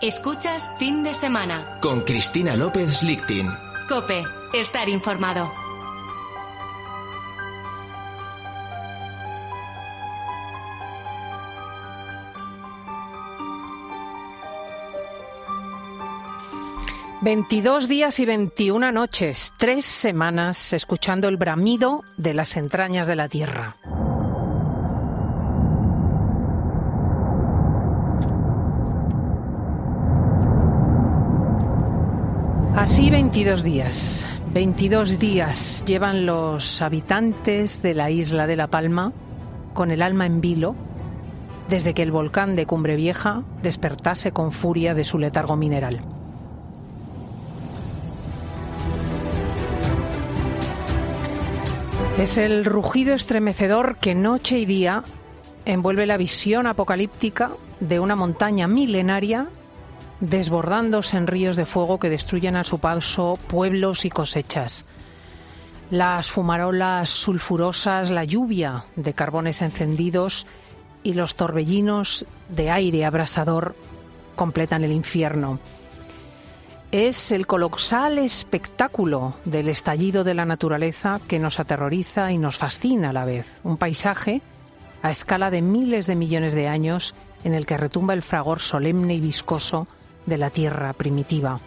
Escuchas Fin de Semana con Cristina López Lichting. COPE, estar informado. «22 días y 21 noches, 3 semanas escuchando el bramido de las entrañas de la tierra». Así 22 días. 22 días llevan los habitantes de la isla de La Palma con el alma en vilo desde que el volcán de Cumbre Vieja despertase con furia de su letargo mineral. Es el rugido estremecedor que noche y día envuelve la visión apocalíptica de una montaña milenaria desbordándose en ríos de fuego que destruyen a su paso pueblos y cosechas. Las fumarolas sulfurosas, la lluvia de carbones encendidos y los torbellinos de aire abrasador completan el infierno. Es el colosal espectáculo del estallido de la naturaleza que nos aterroriza y nos fascina a la vez. Un paisaje a escala de miles de millones de años en el que retumba el fragor solemne y viscoso de la tierra primitiva.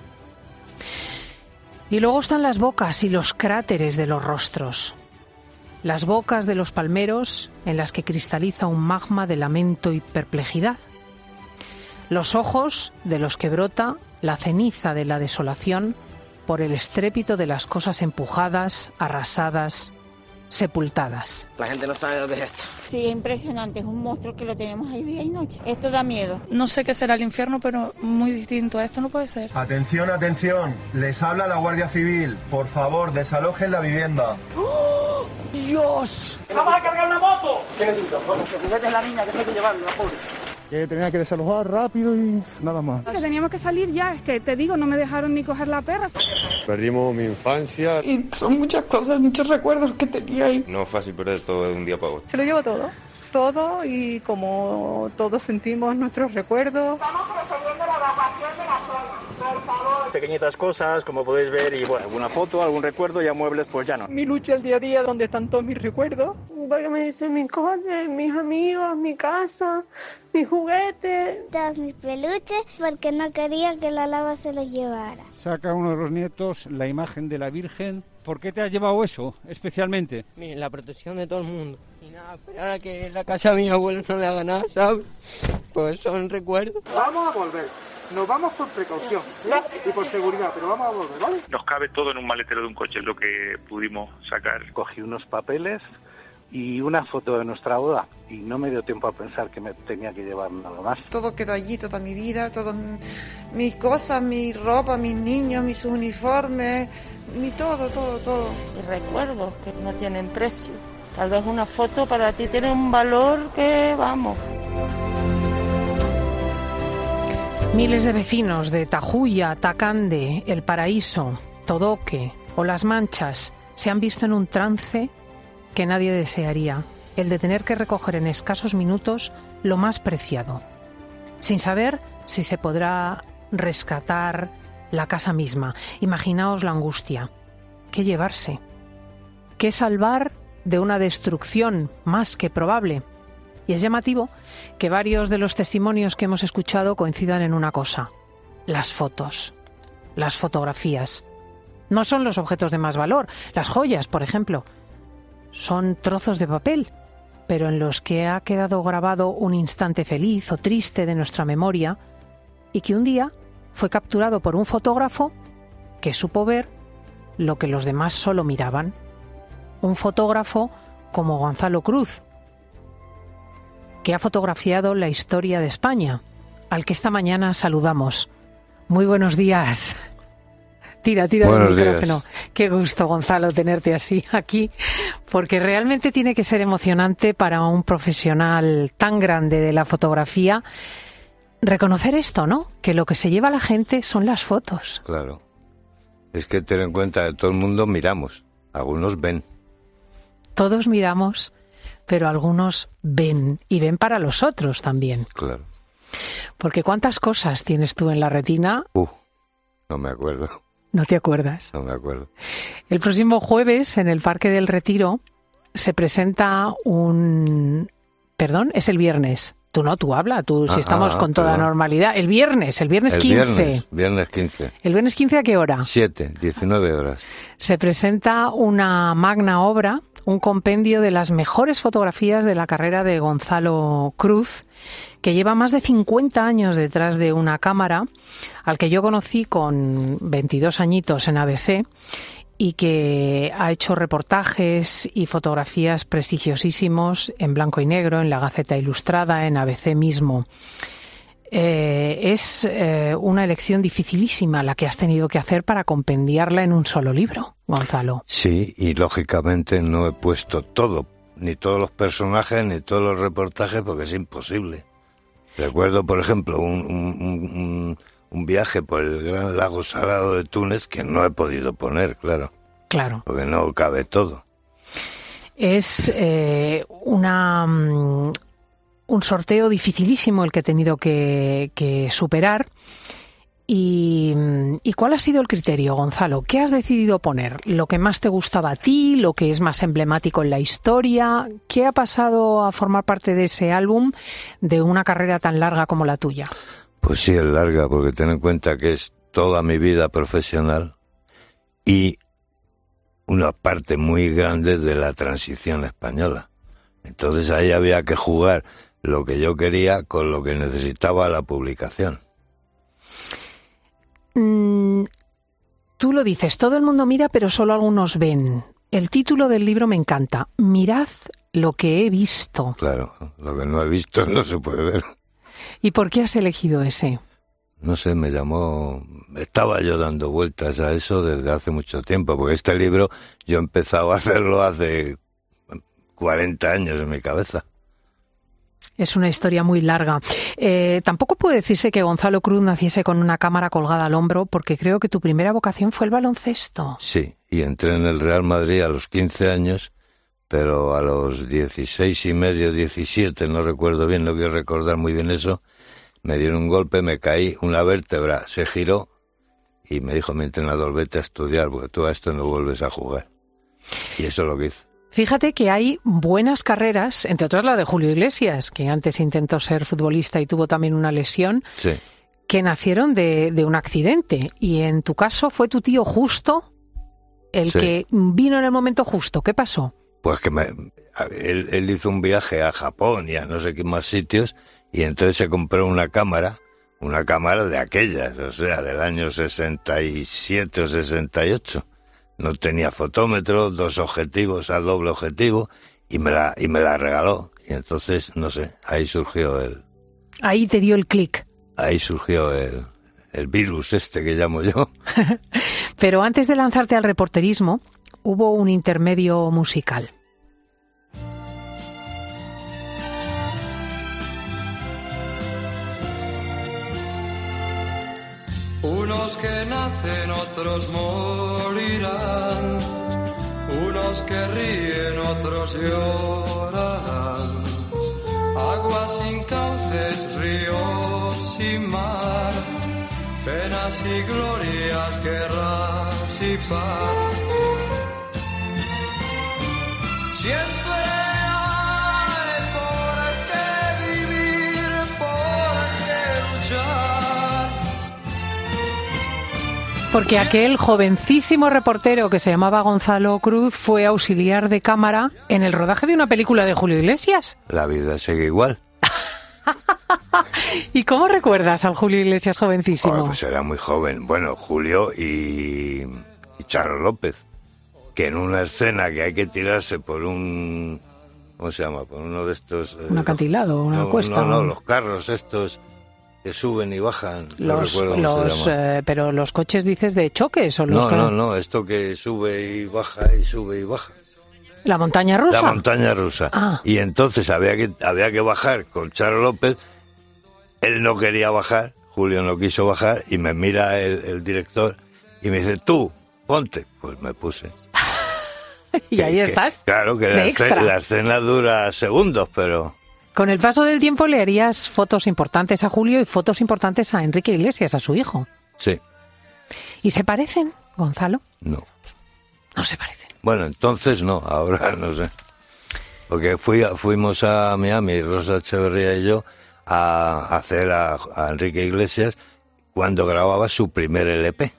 Y luego están las bocas y los cráteres de los rostros. Las bocas de los palmeros en las que cristaliza un magma de lamento y perplejidad. Los ojos de los que brota la ceniza de la desolación por el estrépito de las cosas empujadas, arrasadas, sepultadas. La gente no sabe lo que es esto. Sí, es impresionante, es un monstruo que lo tenemos ahí día y noche. Esto da miedo. No sé qué será el infierno, pero muy distinto a esto no puede ser. Atención, atención, les habla la Guardia Civil. Por favor, desalojen la vivienda. ¡Oh, Dios! ¡Vamos a cargar una moto! ¿Qué necesito? Bueno, que juguete es la niña, que hay que llevarla, pobre. Que tenía que desalojar rápido y nada más. Que teníamos que salir ya, es que te digo, no me dejaron ni coger la perra. Perdimos mi infancia. Y son muchas cosas, muchos recuerdos que tenía ahí. No es fácil perder todo de un día para otro. Se lo llevo todo y como todos sentimos nuestros recuerdos. Estamos procediendo a la evacuación de la zona, por favor. Pequeñitas cosas, como podéis ver, y bueno, alguna foto, algún recuerdo, ya muebles, pues ya no. Mi lucha el día a día, donde están todos mis recuerdos. Porque me dicen mis cosas, mis amigos, mi casa, mis juguetes. Todos mis peluches, porque no quería que la lava se los llevara. Saca uno de los nietos la imagen de la Virgen. ¿Por qué te has llevado eso, especialmente? La protección de todo el mundo. Y nada, esperar a que la casa de mi abuelo no le haga nada, ¿sabes? Pues son recuerdos. Vamos a volver. Nos vamos por precaución y por seguridad, pero vamos a volver, ¿vale? Nos cabe todo en un maletero de un coche, lo que pudimos sacar. Cogí unos papeles y una foto de nuestra boda y no me dio tiempo a pensar que me tenía que llevar nada más. Todo quedó allí, toda mi vida, todas mis cosas, mi ropa, mis niños, mis uniformes, mi todo. Y recuerdos que no tienen precio. Tal vez una foto para ti tiene un valor que, vamos. Miles de vecinos de Tajuya, Tacande, El Paraíso, Todoque o Las Manchas se han visto en un trance que nadie desearía, el de tener que recoger en escasos minutos lo más preciado, sin saber si se podrá rescatar la casa misma. Imaginaos la angustia. ¿Qué llevarse? ¿Qué salvar de una destrucción más que probable? Y es llamativo que varios de los testimonios que hemos escuchado coincidan en una cosa: las fotos, las fotografías. No son los objetos de más valor, las joyas, por ejemplo. Son trozos de papel, pero en los que ha quedado grabado un instante feliz o triste de nuestra memoria y que un día fue capturado por un fotógrafo que supo ver lo que los demás solo miraban. Un fotógrafo como Gonzalo Cruz, que ha fotografiado la historia de España, al que esta mañana saludamos. Muy buenos días. Tira del micrófono. Qué gusto, Gonzalo, tenerte así aquí, porque realmente tiene que ser emocionante para un profesional tan grande de la fotografía reconocer esto, ¿no? Que lo que se lleva la gente son las fotos. Claro. Es que ten en cuenta que todo el mundo miramos, algunos ven. Todos miramos, pero algunos ven, y ven para los otros también. Claro. Porque ¿cuántas cosas tienes tú en la retina? No me acuerdo. ¿No te acuerdas? No me acuerdo. El próximo jueves, en el Parque del Retiro, se presenta un... Perdón, es el viernes. Tú habla, si estamos con toda normalidad. El viernes 15. Viernes 15. ¿El viernes 15 a qué hora? 19 horas. Se presenta una magna obra, un compendio de las mejores fotografías de la carrera de Gonzalo Cruz, que lleva más de 50 años detrás de una cámara, al que yo conocí con 22 añitos en ABC, y que ha hecho reportajes y fotografías prestigiosísimos en blanco y negro, en la Gaceta Ilustrada, en ABC mismo. Es una elección dificilísima la que has tenido que hacer para compendiarla en un solo libro, Gonzalo. Sí, y lógicamente no he puesto todo, ni todos los personajes, ni todos los reportajes, porque es imposible. Recuerdo, por ejemplo, un viaje por el gran lago Salado de Túnez que no he podido poner, claro. Claro. Porque no cabe todo. Es un sorteo dificilísimo el que he tenido que superar. ¿Y cuál ha sido el criterio, Gonzalo? ¿Qué has decidido poner? ¿Lo que más te gustaba a ti? ¿Lo que es más emblemático en la historia? ¿Qué ha pasado a formar parte de ese álbum de una carrera tan larga como la tuya? Pues sí, es larga, porque ten en cuenta que es toda mi vida profesional y una parte muy grande de la transición española. Entonces ahí había que jugar lo que yo quería con lo que necesitaba la publicación. Tú lo dices, todo el mundo mira, pero solo algunos ven. El título del libro me encanta. Mirad lo que he visto. Claro, lo que no he visto no se puede ver. ¿Y por qué has elegido ese? No sé, me llamó... Estaba yo dando vueltas a eso desde hace mucho tiempo, porque este libro yo he empezado a hacerlo hace 40 años en mi cabeza. Es una historia muy larga. Tampoco puede decirse que Gonzalo Cruz naciese con una cámara colgada al hombro, porque creo que tu primera vocación fue el baloncesto. Sí, y entré en el Real Madrid a los 15 años, pero a los 16 y medio, 17, no recuerdo bien, no quiero recordar muy bien eso, me dieron un golpe, me caí, una vértebra se giró y me dijo mi entrenador, vete a estudiar, porque tú a esto no vuelves a jugar. Y eso es lo que hice. Fíjate que hay buenas carreras, entre otras la de Julio Iglesias, que antes intentó ser futbolista y tuvo también una lesión, sí, que nacieron de un accidente. Y en tu caso fue tu tío justo el sí, que vino en el momento justo. ¿Qué pasó? Pues que él hizo un viaje a Japón y a no sé qué más sitios, y entonces se compró una cámara de aquellas, o sea, del año 67 o 68. No tenía fotómetro, 2 objetivos a doble objetivo, y me la regaló. Y entonces, no sé, ahí surgió Ahí te dio el clic. Ahí surgió el virus este que llamo yo. Pero antes de lanzarte al reporterismo, hubo un intermedio musical. Unos que nacen, otros morirán. Unos que ríen, otros llorarán. Aguas sin cauces, ríos sin mar. Penas y glorias, guerras y paz. Siempre hay por qué vivir, por qué luchar. Porque aquel jovencísimo reportero que se llamaba Gonzalo Cruz fue auxiliar de cámara en el rodaje de una película de Julio Iglesias. La vida sigue igual. ¿Y cómo recuerdas al Julio Iglesias jovencísimo? Pues era muy joven. Bueno, Julio y Charo López, que en una escena que hay que tirarse por un... ¿Cómo se llama? Por uno de estos... ¿Un acantilado? ¿Una cuesta? No, los carros estos... que suben y bajan. Pero los coches, dices, de choques o los No, esto que sube y baja y sube y baja. ¿La montaña rusa? La montaña rusa. Ah. Y entonces había que bajar con Charo López. Él no quería bajar, Julio no quiso bajar, y me mira el director y me dice, tú, ponte. Pues me puse. Y ahí estás. Claro, que la escena dura segundos, pero... Con el paso del tiempo le harías fotos importantes a Julio y fotos importantes a Enrique Iglesias, a su hijo. Sí. ¿Y se parecen, Gonzalo? No. No se parecen. Bueno, entonces no, ahora no sé. Porque fuimos a Miami, Rosa Echeverría y yo, a hacer a Enrique Iglesias cuando grababa su primer LP.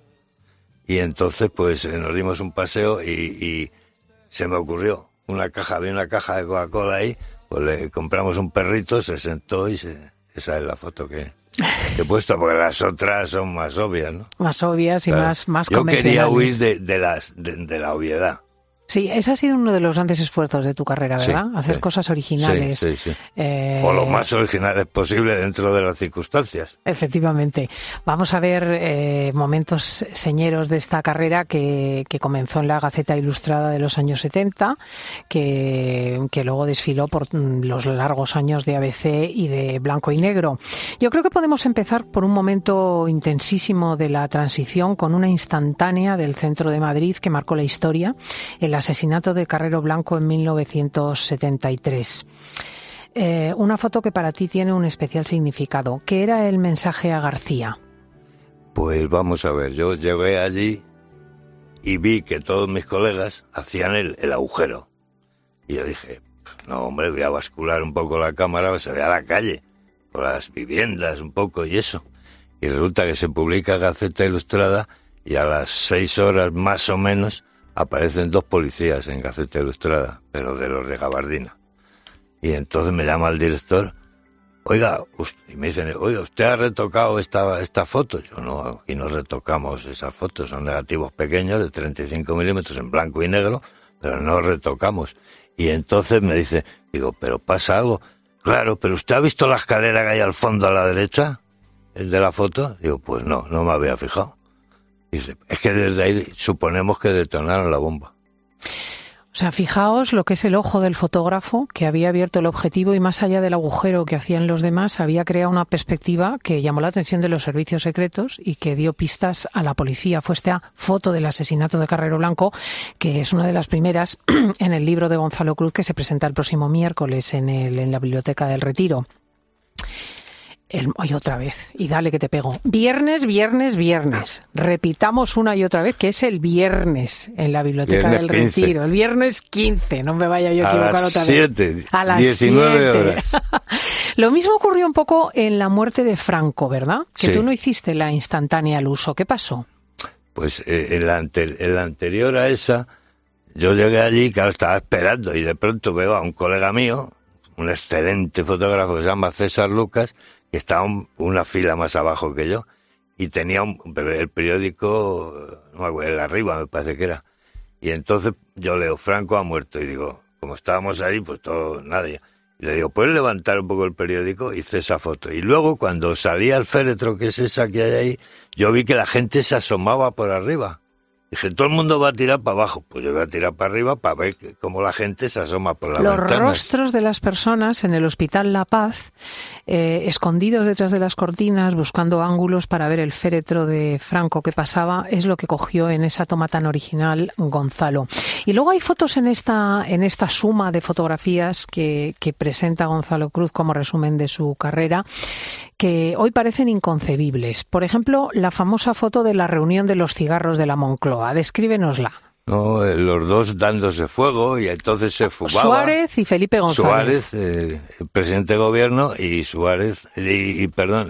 Y entonces pues nos dimos un paseo y se me ocurrió había una caja de Coca-Cola ahí, pues le compramos un perrito, se sentó y esa es la foto que he puesto, porque las otras son más obvias, ¿no? Más obvias y claro. más Yo convencionales. quería huir de la obviedad. Sí, ese ha sido uno de los grandes esfuerzos de tu carrera, ¿verdad? Sí, hacer cosas originales. Sí. O lo más originales posible dentro de las circunstancias. Efectivamente. Vamos a ver momentos señeros de esta carrera que comenzó en la Gaceta Ilustrada de los años 70, que luego desfiló por los largos años de ABC y de Blanco y Negro. Yo creo que podemos empezar por un momento intensísimo de la transición con una instantánea del centro de Madrid que marcó la historia, el asesinato de Carrero Blanco en 1973. Una foto que para ti tiene un especial significado. ¿Qué era el mensaje a García? Pues vamos a ver, yo llegué allí y vi que todos mis colegas hacían el agujero. Y yo dije, no hombre, voy a bascular un poco la cámara, que se vea la calle, por las viviendas un poco y eso. Y resulta que se publica Gaceta Ilustrada y a las 6 horas más o menos aparecen 2 policías en Gaceta Ilustrada, pero de los de gabardina. Y entonces me llama el director, oiga, y me dicen, oiga, ¿usted ha retocado esta foto? Yo no, aquí no retocamos esas fotos, son negativos pequeños de 35 milímetros en blanco y negro, pero no retocamos. Y entonces me dice, digo, ¿pero pasa algo? Claro, ¿pero usted ha visto la escalera que hay al fondo a la derecha? ¿El de la foto? Digo, pues no me había fijado. Dice, es que desde ahí suponemos que detonaron la bomba. O sea, fijaos lo que es el ojo del fotógrafo, que había abierto el objetivo y más allá del agujero que hacían los demás, había creado una perspectiva que llamó la atención de los servicios secretos y que dio pistas a la policía. Fue esta foto del asesinato de Carrero Blanco, que es una de las primeras en el libro de Gonzalo Cruz, que se presenta el próximo miércoles en la Biblioteca del Retiro. Hoy otra vez, y dale que te pego. Viernes. Repitamos una y otra vez que es el viernes en la Biblioteca del Retiro. El viernes 15, no me vaya yo a equivocar otra vez. A las 19 horas. Lo mismo ocurrió un poco en la muerte de Franco, ¿verdad? Que sí. Tú no hiciste la instantánea al uso. ¿Qué pasó? Pues en la anterior a esa, yo llegué allí, claro, estaba esperando y de pronto veo a un colega mío, un excelente fotógrafo que se llama César Lucas, que estaba una fila más abajo que yo y tenía el periódico, el Arriba me parece que era, y entonces yo leo, Franco ha muerto, y digo, como estábamos ahí, pues todo, nadie, y le digo, ¿puedes levantar un poco el periódico? Hice esa foto, y luego cuando salía el féretro, que es esa que hay ahí, yo vi que la gente se asomaba por arriba. Dije, todo el mundo va a tirar para abajo. Pues yo voy a tirar para arriba para ver cómo la gente se asoma por la ventana. Los rostros de las personas en el Hospital La Paz, escondidos detrás de las cortinas, buscando ángulos para ver el féretro de Franco que pasaba, es lo que cogió en esa toma tan original Gonzalo. Y luego hay fotos en esta suma de fotografías que presenta Gonzalo Cruz como resumen de su carrera, que hoy parecen inconcebibles. Por ejemplo, la famosa foto de la reunión de los cigarros de la Moncloa. Descríbenosla. No, los dos dándose fuego y entonces se fumaba. Suárez y Felipe González. Suárez, el presidente de gobierno, y Suárez, y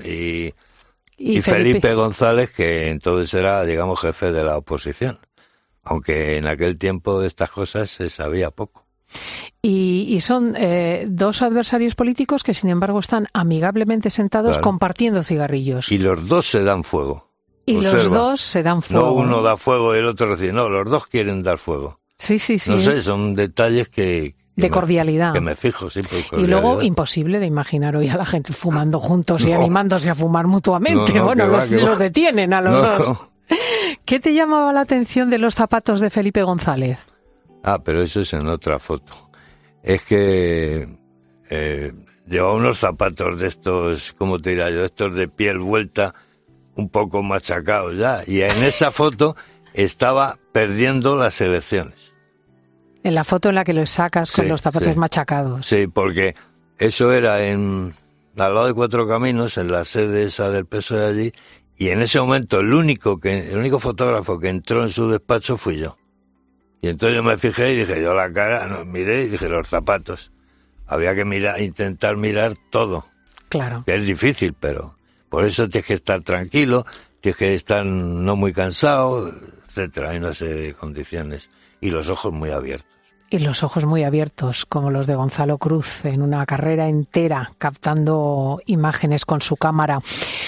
Felipe González, que entonces era, digamos, jefe de la oposición. Aunque en aquel tiempo de estas cosas se sabía poco. Y son dos adversarios políticos que, sin embargo, están amigablemente sentados, claro, compartiendo cigarrillos. Y los dos se dan fuego. Y Observa. Los dos se dan fuego. No uno da fuego y el otro recibe. No, los dos quieren dar fuego. Sí. No sé, son detalles de cordialidad. Que me fijo, sí, por cordialidad. Y luego, imposible de imaginar hoy a la gente fumando juntos y animándose a fumar mutuamente. Los detienen a los dos. ¿Qué te llamaba la atención de los zapatos de Felipe González? Ah, pero eso es en otra foto. Es que llevaba unos zapatos de estos, ¿cómo te dirá yo? Estos de piel vuelta, un poco machacados ya. Y en esa foto estaba perdiendo las elecciones. En la foto en la que los sacas con los zapatos machacados. Sí, porque Eso era al lado de Cuatro Caminos, en la sede esa del PSOE allí, y en ese momento el único fotógrafo que entró en su despacho fui yo. Y entonces yo me fijé y dije, yo la cara, no, miré y dije, los zapatos. Había que intentar mirar todo. Claro. Que es difícil, pero por eso tienes que estar tranquilo, tienes que estar no muy cansado, etcétera. Hay una serie de condiciones. Y los ojos muy abiertos. Y los ojos muy abiertos, como los de Gonzalo Cruz, en una carrera entera, captando imágenes con su cámara.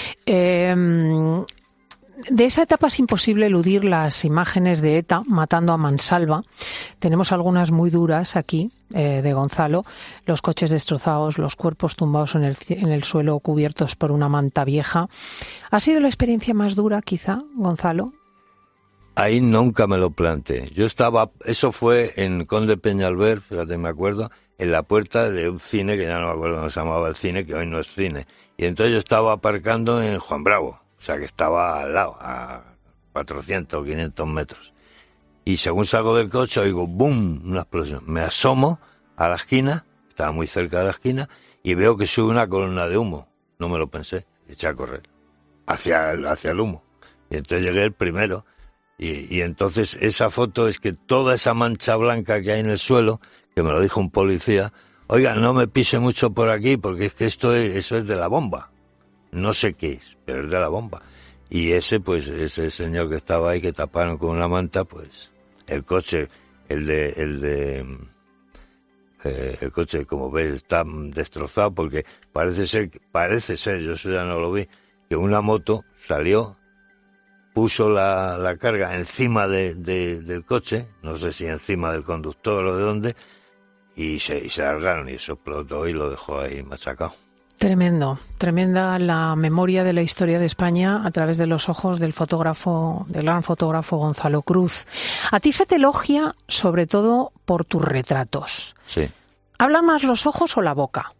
De esa etapa es imposible eludir las imágenes de ETA matando a mansalva. Tenemos algunas muy duras aquí, de Gonzalo. Los coches destrozados, los cuerpos tumbados en el suelo cubiertos por una manta vieja. ¿Ha sido la experiencia más dura, quizá, Gonzalo? Ahí nunca me lo planteé. Eso fue en Conde Peñalver, fíjate, me acuerdo, en la puerta de un cine, que ya no me acuerdo cómo se llamaba el cine, que hoy no es cine. Y entonces yo estaba aparcando en Juan Bravo. O sea, que estaba al lado, a 400 o 500 metros. Y según salgo del coche, oigo ¡boom! Una explosión. Me asomo a la esquina, estaba muy cerca de la esquina, y veo que sube una columna de humo. No me lo pensé, eché a correr hacia el humo. Y entonces llegué el primero. Y entonces esa foto es que toda esa mancha blanca que hay en el suelo, que me lo dijo un policía, oiga, no me pise mucho por aquí, porque es que eso es de la bomba. No sé qué es, pero es de la bomba. Y ese señor que estaba ahí, que taparon con una manta, pues el coche, el coche, como ves, está destrozado, porque parece ser, yo eso ya no lo vi, que una moto salió, puso la carga encima del coche, no sé si encima del conductor o de dónde, y se largaron, y eso explotó y lo dejó ahí machacado. Tremenda la memoria de la historia de España a través de los ojos del gran fotógrafo Gonzalo Cruz. A ti se te elogia sobre todo por tus retratos. Sí. ¿Hablan más los ojos o la boca?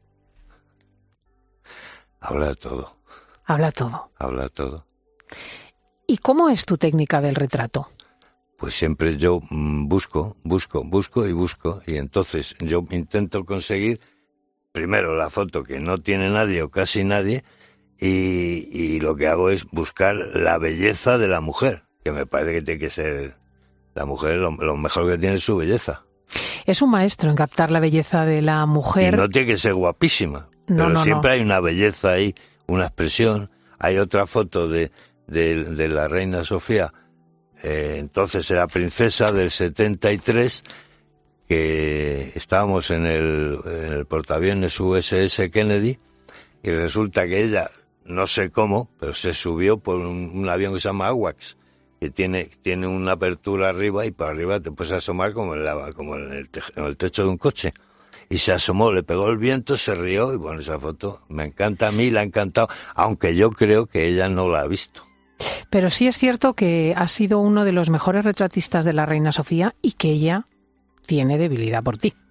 Habla todo. Habla todo. Habla todo. ¿Y cómo es tu técnica del retrato? Pues siempre yo busco, y entonces yo intento conseguir primero la foto que no tiene nadie o casi nadie, y lo que hago es buscar la belleza de la mujer, que me parece que tiene que ser la mujer, lo mejor que tiene es su belleza. Es un maestro en captar la belleza de la mujer. Y no tiene que ser guapísima, pero siempre hay una belleza ahí, una expresión. Hay otra foto de la reina Sofía, entonces era princesa, del 73, que estábamos en el portaaviones USS Kennedy, y resulta que ella, no sé cómo, pero se subió por un avión que se llama AWACS, que tiene una apertura arriba, y por arriba te puedes asomar como en el techo de un coche. Y se asomó, le pegó el viento, se rió, y bueno, esa foto me encanta a mí, la ha encantado, aunque yo creo que ella no la ha visto. Pero sí es cierto que ha sido uno de los mejores retratistas de la reina Sofía, y que ella tiene debilidad por ti.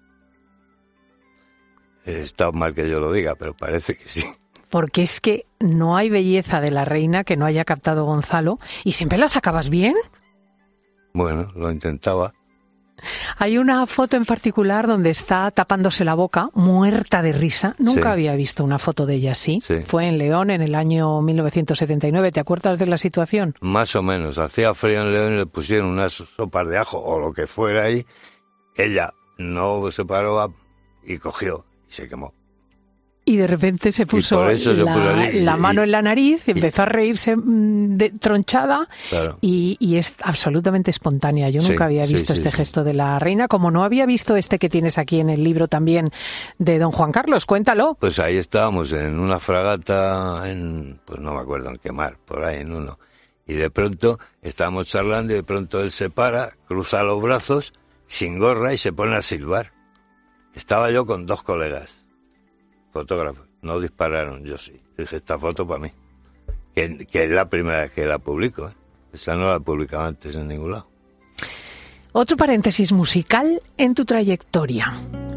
Está mal que yo lo diga, pero parece que sí. Porque es que no hay belleza de la reina que no haya captado Gonzalo, y siempre la sacabas bien. Bueno, lo intentaba. Hay una foto en particular donde está tapándose la boca, muerta de risa. Nunca había visto una foto de ella así. Sí. Fue en León en el año 1979. ¿Te acuerdas de la situación? Más o menos. Hacía frío en León y le pusieron unas sopas de ajo o lo que fuera ahí. Ella no se paró y cogió y se quemó. Y de repente se puso la mano en la nariz, empezó a reírse tronchada, claro. y es absolutamente espontánea. Yo nunca había visto este gesto de la reina, como no había visto este que tienes aquí en el libro también de don Juan Carlos. Cuéntalo. Pues ahí estábamos en una fragata, pues no me acuerdo en qué mar, por ahí en uno. Y de pronto estábamos charlando y de pronto él se para, cruza los brazos, sin gorra, y se pone a silbar. Estaba yo con dos colegas fotógrafos, no dispararon, yo sí. Dije, esta foto para mí, que es la primera vez que la publico, ¿eh? Esa no la he publicado antes en ningún lado. Otro paréntesis musical en tu trayectoria.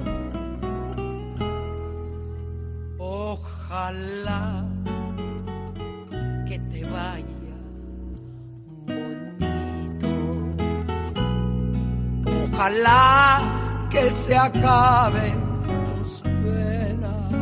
Ojalá que te vaya bonito, ojalá que se acaben tus penas,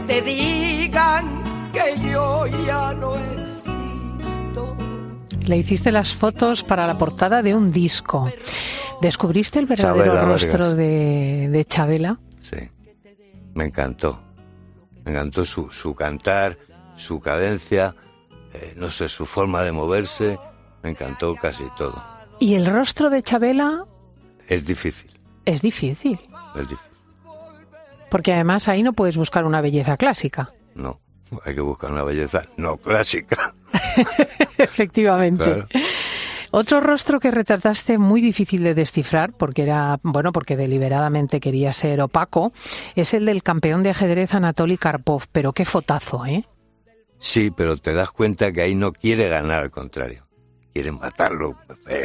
te digan que yo ya no existo. Le hiciste las fotos para la portada de un disco. ¿Descubriste el verdadero Chabela rostro Vargas. de Chabela? Sí, me encantó. Me encantó su cantar, su cadencia, no sé, su forma de moverse. Me encantó casi todo. ¿Y el rostro de Chabela? Es difícil, Es difícil, es difícil. porque además ahí no puedes buscar una belleza clásica. No, hay que buscar una belleza no clásica. Efectivamente. Claro. Otro rostro que retrataste muy difícil de descifrar, porque porque deliberadamente quería ser opaco, es el del campeón de ajedrez Anatoly Karpov. Pero qué fotazo, ¿eh? Sí, pero te das cuenta que ahí no quiere ganar, al contrario. Quiere matarlo.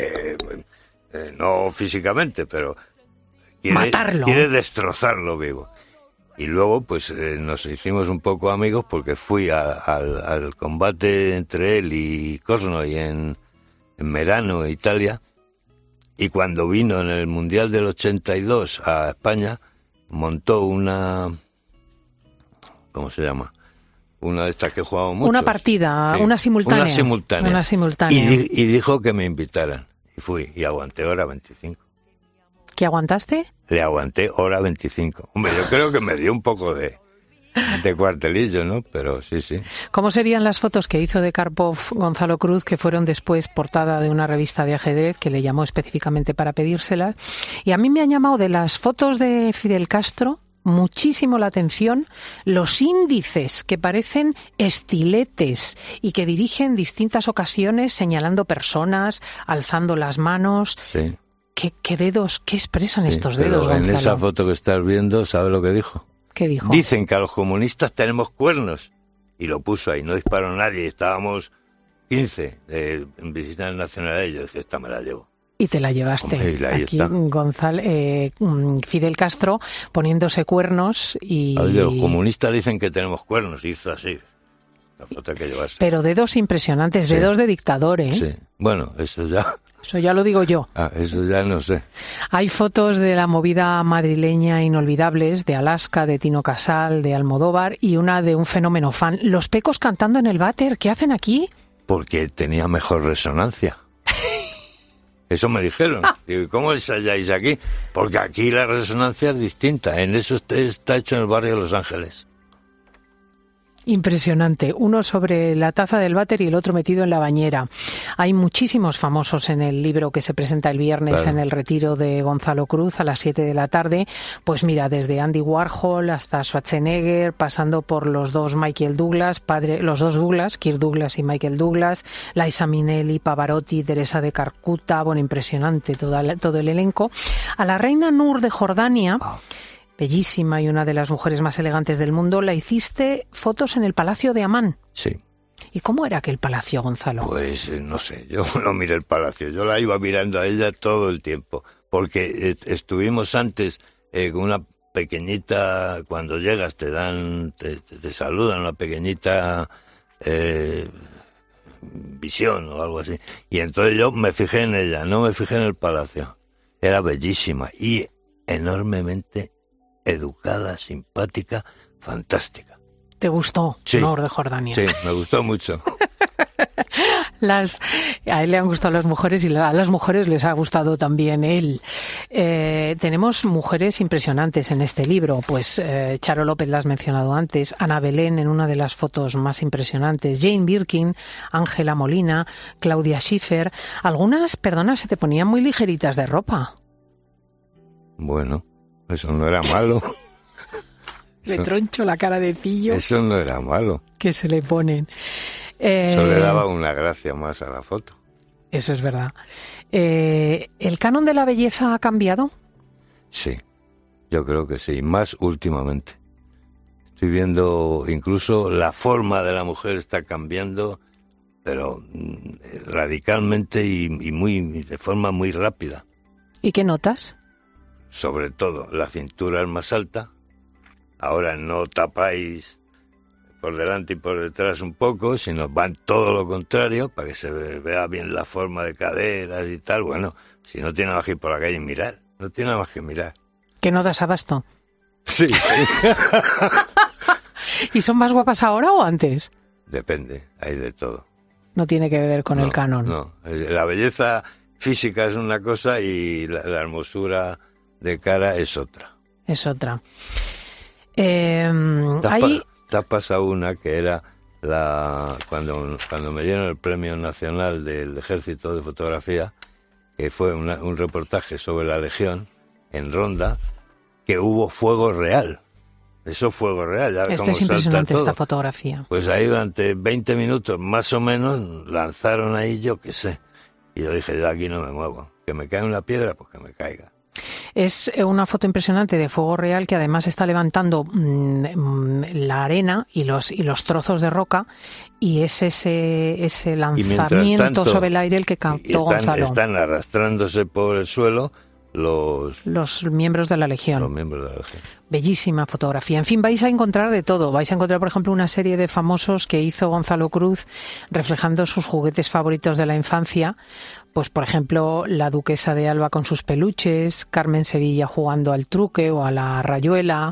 No físicamente, pero Matarlo. Quiere destrozarlo vivo. Y luego, pues nos hicimos un poco amigos porque fui al combate entre él y Kornoy en Merano, Italia, y cuando vino en el Mundial del 82 a España, montó una... ¿Cómo se llama? Una de estas que jugamos mucho. Una partida, sí, una simultánea. Una simultánea. Y dijo que me invitaran. Y fui, y aguanté hora 25. ¿Qué aguantaste? Le aguanté hora 25. Hombre, yo creo que me dio un poco de cuartelillo, ¿no? Pero sí, sí. ¿Cómo serían las fotos que hizo de Karpov Gonzalo Cruz, que fueron después portada de una revista de ajedrez que le llamó específicamente para pedírselas? Y a mí me han llamado de las fotos de Fidel Castro muchísimo la atención los índices que parecen estiletes y que dirigen distintas ocasiones señalando personas, alzando las manos. Sí. ¿Qué dedos, qué expresan Sí, estos dedos, pero en Gonzalo? esa foto que estás viendo, ¿sabes lo que dijo? ¿Qué dijo? Dicen que a los comunistas tenemos cuernos. Y lo puso ahí, no disparó nadie. Estábamos 15 en visita en el Nacional. Y yo dije, esta me la llevo. Y te la llevaste. Hombre, ahí aquí está. Fidel Castro poniéndose cuernos y... A ver, los comunistas dicen que tenemos cuernos. Y hizo así. La foto que llevarse. Pero dedos impresionantes, Sí. dedos de dictador, ¿eh? Sí. Bueno, eso ya... Eso ya lo digo yo. Eso ya no sé. Hay fotos de la movida madrileña inolvidables, de Alaska, de Tino Casal, de Almodóvar y una de un fenómeno fan. Los Pecos cantando en el váter, ¿qué hacen aquí? Porque tenía mejor resonancia. Eso me dijeron. Digo, ¿y cómo ensayáis aquí? Porque aquí la resonancia es distinta. En eso está hecho en el barrio de Los Ángeles. Impresionante. Uno sobre la taza del váter y el otro metido en la bañera. Hay muchísimos famosos en el libro que se presenta el viernes en el retiro de Gonzalo Cruz a las 7 de la tarde. Pues mira, desde Andy Warhol hasta Schwarzenegger, pasando por los dos Michael Douglas, los dos Douglas, Kirk Douglas y Michael Douglas, Liza Minnelli, Pavarotti, Teresa de Calcuta, bueno, impresionante todo el elenco. A la reina Nur de Jordania, bellísima y una de las mujeres más elegantes del mundo, la hiciste fotos en el Palacio de Amán. Sí. ¿Y cómo era aquel palacio, Gonzalo? Pues no sé, yo no miré el palacio, yo la iba mirando a ella todo el tiempo, porque estuvimos antes con una pequeñita, cuando llegas te saludan, una pequeñita visión o algo así, y entonces yo me fijé en ella, no me fijé en el palacio. Era bellísima y enormemente educada, simpática, fantástica. ¿Te gustó? Sí. Nur de Jordania. Sí, me gustó mucho. A él le han gustado las mujeres y a las mujeres les ha gustado también él. Tenemos mujeres impresionantes en este libro, pues Charo López la has mencionado antes, Ana Belén en una de las fotos más impresionantes, Jane Birkin, Ángela Molina, Claudia Schiffer. Algunas, perdona, se te ponían muy ligeritas de ropa. Bueno, eso no era malo. Le troncho la cara de pillo. Eso no era malo. Que se le ponen. Eso le daba una gracia más a la foto. Eso es verdad. ¿El canon de la belleza ha cambiado? Sí, yo creo que sí, más últimamente. Estoy viendo incluso la forma de la mujer está cambiando, pero radicalmente y de forma muy rápida. ¿Y qué notas? Sobre todo, la cintura es más alta. Ahora no tapáis por delante y por detrás un poco, sino van todo lo contrario, para que se vea bien la forma de caderas y tal. Bueno, si no tiene nada más que ir por la calle y mirar, no tiene nada más que mirar. ¿Que no das abasto? Sí, sí. ¿Y son más guapas ahora o antes? Depende, hay de todo. No tiene que ver con el canon. No, la belleza física es una cosa y la hermosura de cara es otra. Es otra. Te ha pasado una que era cuando me dieron el Premio Nacional del Ejército de Fotografía, que fue un reportaje sobre la Legión en Ronda, que hubo fuego real. Eso fuego real. Ya Esto es impresionante, esta fotografía. Pues ahí durante 20 minutos más o menos lanzaron ahí, yo qué sé. Y yo dije, yo aquí no me muevo. Que me caiga una piedra, pues que me caiga. Es una foto impresionante de fuego real que además está levantando la arena y los trozos de roca, y es ese lanzamiento sobre el aire el que captó Gonzalo. Están arrastrándose por el suelo los miembros de la Legión. Los miembros de la Legión. Bellísima fotografía. En fin, vais a encontrar de todo. Vais a encontrar, por ejemplo, una serie de famosos que hizo Gonzalo Cruz reflejando sus juguetes favoritos de la infancia. Pues, por ejemplo, la duquesa de Alba con sus peluches, Carmen Sevilla jugando al truque o a la rayuela,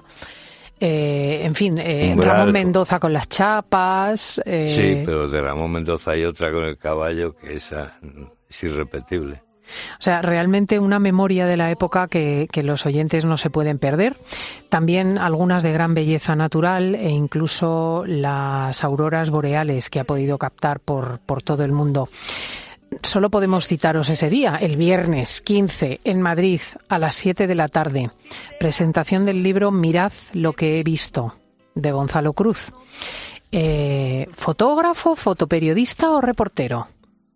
en fin, Ramón Mendoza con las chapas. Sí, pero de Ramón Mendoza hay otra con el caballo que esa es irrepetible. O sea, realmente una memoria de la época que los oyentes no se pueden perder. También algunas de gran belleza natural e incluso las auroras boreales que ha podido captar por todo el mundo. Solo podemos citaros ese día, el viernes 15, en Madrid, a las 7 de la tarde. Presentación del libro Mirad lo que he visto, de Gonzalo Cruz. ¿Fotógrafo, fotoperiodista o reportero?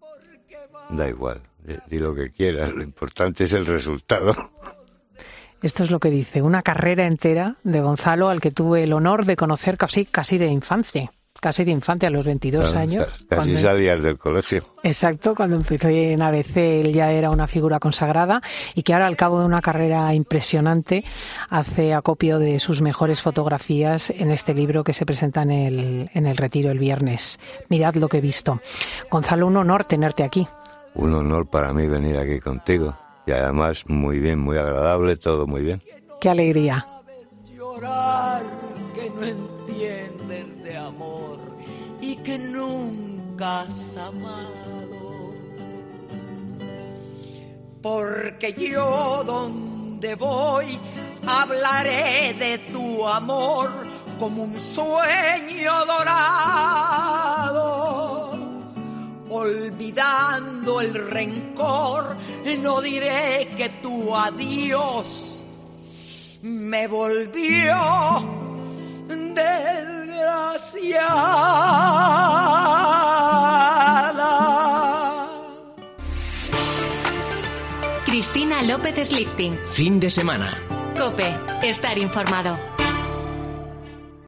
Da igual, di lo que quieras, lo importante es el resultado. Esto es lo que dice, una carrera entera de Gonzalo al que tuve el honor de conocer casi de infancia. Casi de infancia, a los 22 años. Casi salías del colegio. Exacto, cuando empecé en ABC él ya era una figura consagrada y que ahora, al cabo de una carrera impresionante, hace acopio de sus mejores fotografías en este libro que se presenta en el Retiro el viernes. Mirad lo que he visto. Gonzalo, un honor tenerte aquí. Un honor para mí venir aquí contigo. Y además muy bien, muy agradable, todo muy bien. ¡Qué alegría! Llorar que no entiendes de amor y que nunca has amado, porque yo donde voy hablaré de tu amor como un sueño dorado, olvidando el rencor no diré que tu adiós me volvió desgraciada. Cristina López Slichting. Fin de semana. COPE. Estar informado.